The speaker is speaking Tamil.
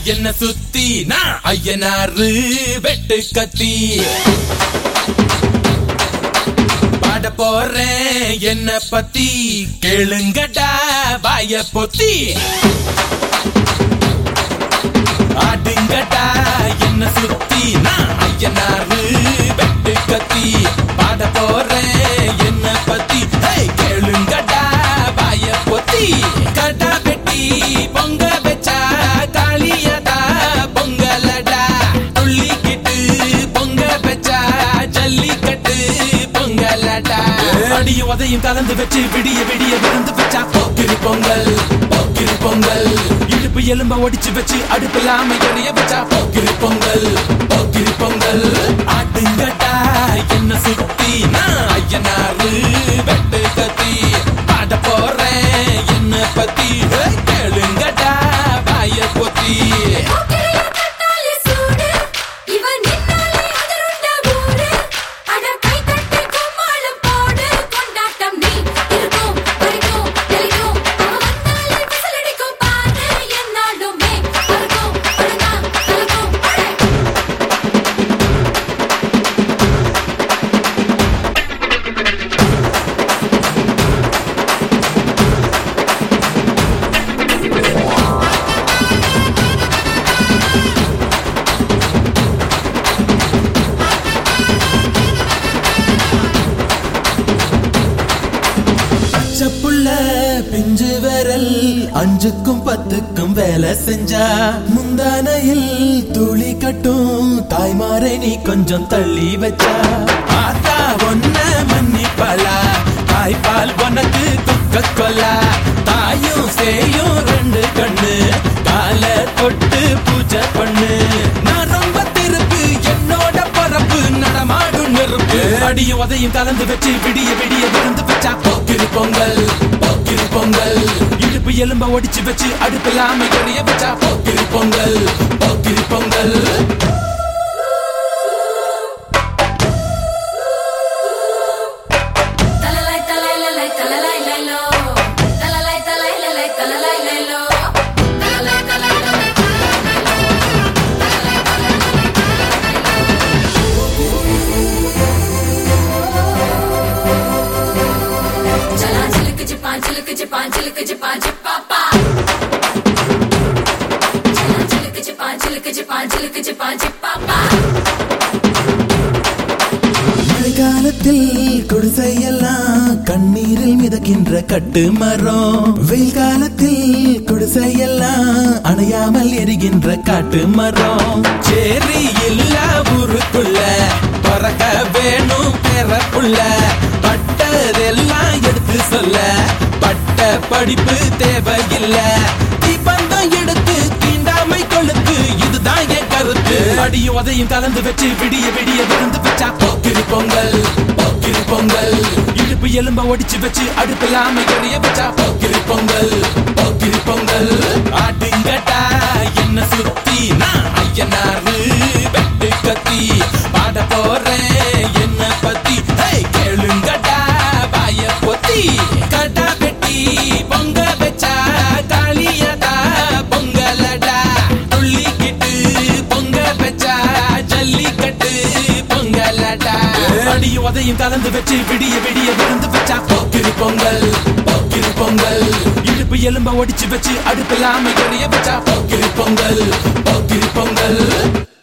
என்ன சுத்தி நான் ஐயனாரு வெட்டு கத்தி பாட போறேன் என்ன பத்தி கேளுங்கடா வாய பொத்தி ஆடுங்கடா என்ன சுத்தி நான் ஐயனாரு வெட்டு கத்தி பாட போறேன் என்ன பத்தி கேளுங்கடா வாய பொத்தி கடா வெட்டி பொங்க வச்சா காளியதா பொங்கலடா துள்ளிக்கிட்டு பொங்க வச்சா ஜல்லிக்கட்டு பொங்கலடா அடியும் உதையும் கலந்து வச்சு விடிய விடிய விருந்து வச்சா போக்கிரி பொங்கல் போக்கிரி பொங்கல் இடுப்பு எலும்ப ஒடிச்சு வச்சு அடுப்பில்லாம எடைய வச்சா போக்கிரி பொங்கல் போக்கிரி பொங்கல் ஆட்டுங்கட்டா என்ன சுத்தி நான் ஐயனாரு வெட்டு கத்தி பாட போறேன் என்ன பத்தி கேளுங்கட்டா வாய பொத்தி பிஞ்சு விரல் அஞ்சுக்கும் பத்துக்கும் வேலை செஞ்சா முந்தானையில் துளி கட்டும் தாய்மாரை நீ கொஞ்சம் தள்ளி வச்சா ஆத்தா ஒன்ன மன்னிப்பலா தாய்ப்பால் உனக்கு துக்க கொல்லா தாயும் சேயும் ரெண்டு கண்ணு கால தொட்டு பூஜை பண்ணு நான் ரொம்ப திருப்பு என்னோட பரப்பு நடமாடும் நெருப்பு அடியும் உதையும் கலந்து வச்சு விடிய விடிய விருந்து வச்சா போக்கிரி பொங்கல் போக்கிரி பொங்கல் இடுப்பு எலும்ப ஒடிச்சு வச்சு அடுப்பில்லாம எடைய வச்சா போக்கிரி பொங்கல் போக்கிரி பொங்கல் மழைக்காலத்தில் குடிசையெல்லாம் கண்ணீரில் மிதக்கின்ற கட்டு மரம் வெயில் காலத்தில் குடிசையெல்லாம் அணையாமல் எரிகின்ற காட்டு மரம் சேரி இல்ல ஊருக்குள்ள பறக்க வேணும் பிறப்புள்ள பட்டதெல்லாம் எடுத்து சொல்ல பட்ட படிப்பு தேவையில்ல தீபந்தம் எடுத்து தீண்டாமை கொழுத்து இதுதான் என் கருத்து அடியும் உதையும் கலந்து வச்சு விடிய விடிய விருந்து வச்சா போக்கிரி பொங்கல் போக்கிரி பொங்கல் இடுப்பு எலும்ப ஒடிச்சு வச்சு அடுப்பில்லாம எடைய வச்சா போக்கிரி பொங்கல் போக்கிரி பொங்கல் ஆடுங்கட்டா என்ன சுத்தி நான் ஐயனாரு வெட்டு கத்தி பாட போறேன் என்ன பத்தி கேளுங்கட்டா வாய பொத்தி கடா வெட்டி பொங்க வச்சா காளியதா பொங்கலடா துள்ளிக்கிட்டு பொங்க வச்சா ஜல்லிக்கட்டு பொங்கலடா அடியும் உதையும் கலந்து வச்சு விடிய விடிய விருந்து வச்சா போக்கிரி பொங்கல் போக்கிரி பொங்கல் இடுப்பு எலும்ப ஒடிச்சு வச்சு அடுப்பில்லாம எடைய வச்சா போக்கிரி பொங்கல் போக்கிரி பொங்கல்